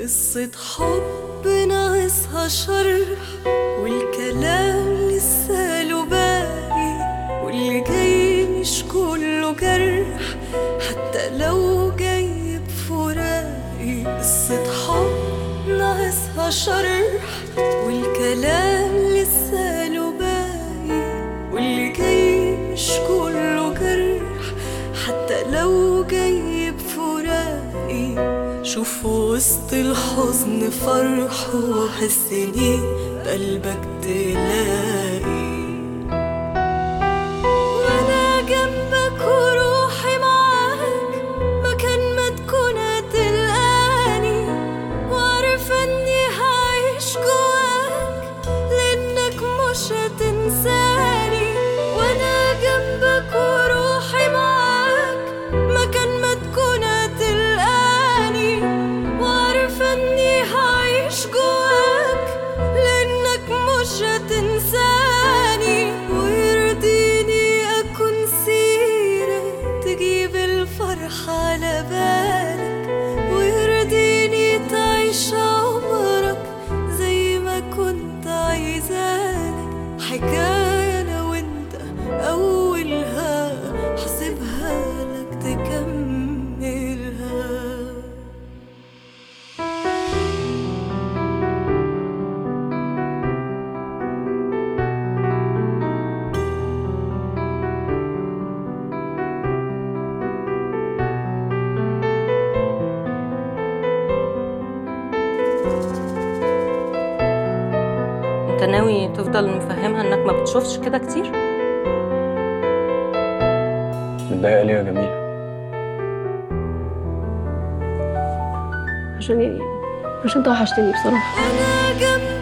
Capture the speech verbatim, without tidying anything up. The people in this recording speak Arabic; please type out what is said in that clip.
قصة حب ناقصها شرح، والكلام لسه له باقي، واللي جاي مش كله جرح حتى لو جاي بفراقي. قصة حب ناقصها شرح، والكلام لسه له باقي، واللي جاي مش كله جرح حتى لو جاي بفراقي. شوف وسط الحزن فرح وحسني بقلبك تلاقي، وانا جنبك وروحي معاك مكان ما تكون هتلقاني، وعارفة اني هعيش جواك لانك مش هتنساني. وانا جنبك وروحي معاك مكان ما تكون هتلقاني، وعارفة اني هعيش جواك لانك مش هتنساني. ويرضيني اكون سيرة تجيب الفرح على بالك، ويرضيني تعيش عمرك زي ما كنت عايزالك. حكاية انا وانت اولها حسيبها لك تكملها. انت ناوي تفضل مفهمها انك ما بتشوفش كده كتير؟ متضايقة ليه يا جميلة؟ عشان يعني عشان انت وحشتني بصراحة. أنا جنبك